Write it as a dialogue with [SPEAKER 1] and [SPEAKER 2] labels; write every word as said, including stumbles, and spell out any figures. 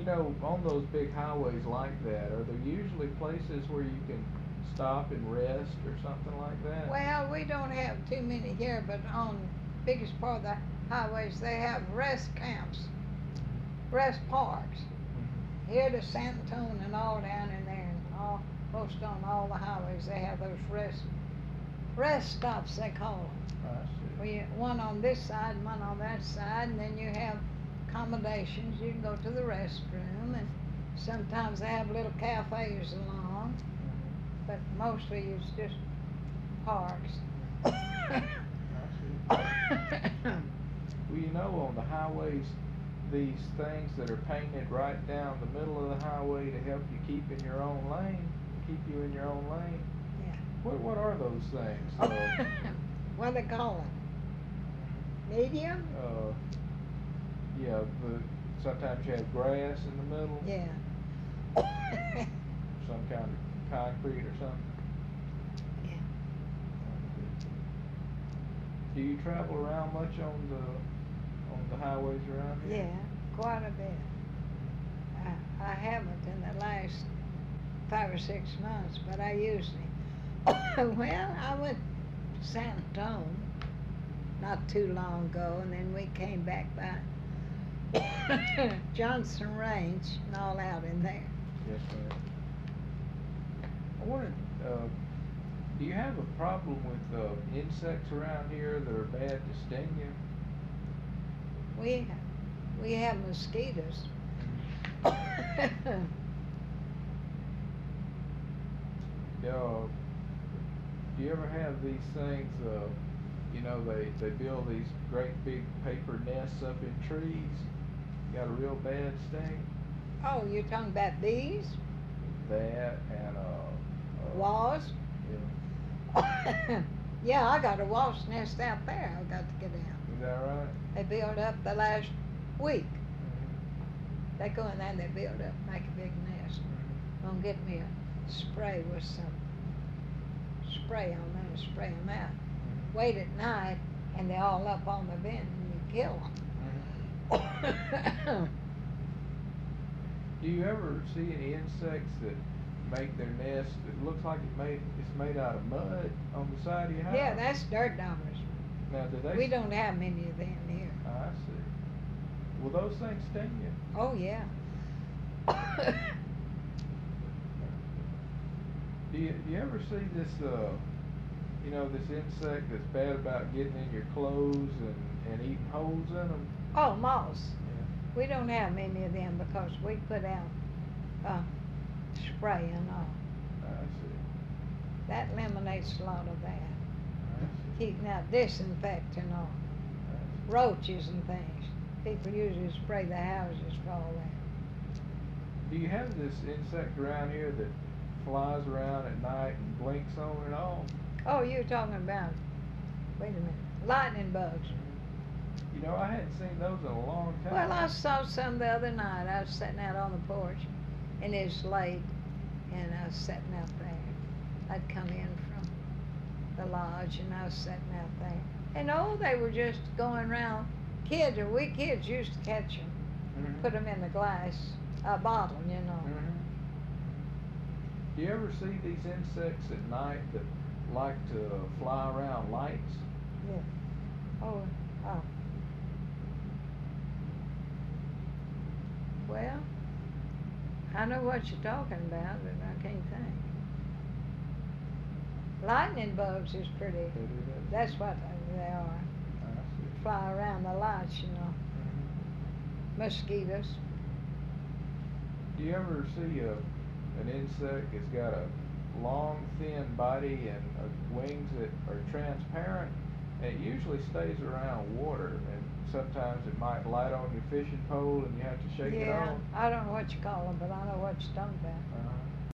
[SPEAKER 1] know, on those big highways like that, are there usually places where you can stop and rest or something like that?
[SPEAKER 2] Well, we don't have too many here, but on biggest part of the highways, they have rest camps, rest parks.
[SPEAKER 1] Mhm.
[SPEAKER 2] Here to San Antonio and all down in there, and all, most on all the highways, they have those rest, rest stops, they call them.
[SPEAKER 1] I see.
[SPEAKER 2] We, one on this side and one on that side, and then you have accommodations. You can go to the restroom, and sometimes they have little cafes along,
[SPEAKER 1] Mhm.
[SPEAKER 2] but mostly it's just parks.
[SPEAKER 1] I see. Well, you know, on the highways, these things that are painted right down the middle of the highway to help you keep in your own lane, keep you in your own lane.
[SPEAKER 2] Yeah.
[SPEAKER 1] What what are those things? Uh,
[SPEAKER 2] What they call them? Medium?
[SPEAKER 1] uh, yeah, the sometimes you have grass in the middle,
[SPEAKER 2] Yeah.
[SPEAKER 1] some kind of concrete or something.
[SPEAKER 2] Yeah.
[SPEAKER 1] Do you travel around much on the on the highways around here?
[SPEAKER 2] Yeah, quite a bit. I, I haven't in the last five or six months, but I usually. Well, I went to San Antonio not too long ago, and then we came back by Johnson Range and all out in there.
[SPEAKER 1] Yes, ma'am. I wanted, uh, do you have a problem with uh, insects around here that are bad to sting you?
[SPEAKER 2] We we have mosquitoes.
[SPEAKER 1] Yeah. Do you ever have these things, uh, you know, they, they build these great big paper nests up in trees? Got a real bad sting?
[SPEAKER 2] Oh, you're talking about bees?
[SPEAKER 1] That and, uh, uh
[SPEAKER 2] Wasps?
[SPEAKER 1] yeah.
[SPEAKER 2] Yeah, I got a wasp nest out there I got to get out.
[SPEAKER 1] Is that right?
[SPEAKER 2] They built up the last week.
[SPEAKER 1] Mm-hmm.
[SPEAKER 2] They go in there and they build up, make a big nest.
[SPEAKER 1] Mm-hmm.
[SPEAKER 2] Gonna get me a spray with some spray on them, spray them out.
[SPEAKER 1] Mm-hmm.
[SPEAKER 2] Wait at night and they're all up on the vent and you kill them.
[SPEAKER 1] Mm-hmm. Do you ever see any insects that make their nest, it looks like it made, it's made out of mud on the side of your house?
[SPEAKER 2] Yeah, that's dirt doggers.
[SPEAKER 1] Now, do they?
[SPEAKER 2] We don't have many of them here.
[SPEAKER 1] I see. Will those things sting you?
[SPEAKER 2] Oh, yeah.
[SPEAKER 1] Do you, do you ever see this, uh, you know, this insect that's bad about getting in your clothes and, and eating holes in them?
[SPEAKER 2] Oh, moths.
[SPEAKER 1] Yeah.
[SPEAKER 2] We don't have many of them because we put out uh, spray and all.
[SPEAKER 1] I see.
[SPEAKER 2] That eliminates a lot of that.
[SPEAKER 1] I see.
[SPEAKER 2] Keeping out disinfecting all.
[SPEAKER 1] I see.
[SPEAKER 2] Roaches and things. People usually spray the houses for all that.
[SPEAKER 1] Do you have this insect around here that flies around at night and blinks on it all?
[SPEAKER 2] Oh, you're talking about, wait a minute, lightning bugs.
[SPEAKER 1] You know, I hadn't seen those in a long time.
[SPEAKER 2] Well, I saw some the other night. I was sitting out on the porch, and it's late, and I was sitting out there. I'd come in from the lodge, and I was sitting out there. And oh, they were just going around. Kids, or we kids used to catch them,
[SPEAKER 1] Mm-hmm.
[SPEAKER 2] put them in the glass uh, bottle, you know.
[SPEAKER 1] Mm-hmm. Do you ever see these insects at night that like to fly around lights?
[SPEAKER 2] Yeah. Oh, oh. Well, I know what you're talking about, but I can't think. Lightning bugs is pretty,
[SPEAKER 1] They do that?
[SPEAKER 2] that's what they are.
[SPEAKER 1] I see.
[SPEAKER 2] Fly around the lights, you know.
[SPEAKER 1] Mm-hmm.
[SPEAKER 2] Mosquitoes.
[SPEAKER 1] Do you ever see a, an insect that's got a long, thin body and uh, wings that are transparent? And it usually stays around water, and sometimes it might light on your fishing pole and you have to shake it
[SPEAKER 2] Yeah,
[SPEAKER 1] off.
[SPEAKER 2] I don't know what you call them, but I know what you're talking about.
[SPEAKER 1] Uh-huh.